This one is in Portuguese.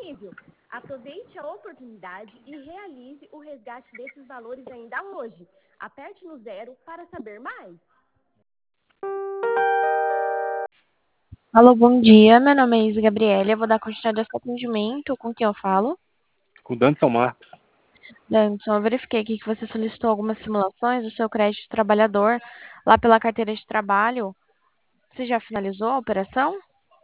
disponível. Aproveite a oportunidade e realize o resgate desses valores ainda hoje. Aperte no 0 para saber mais. Alô, bom dia. Meu nome é Isa Gabriela. Eu vou dar continuidade ao seu atendimento. Com quem eu falo? Com o Danton Marcos. Danton, eu verifiquei aqui que você solicitou algumas simulações do seu crédito trabalhador lá pela carteira de trabalho. Você já finalizou a operação?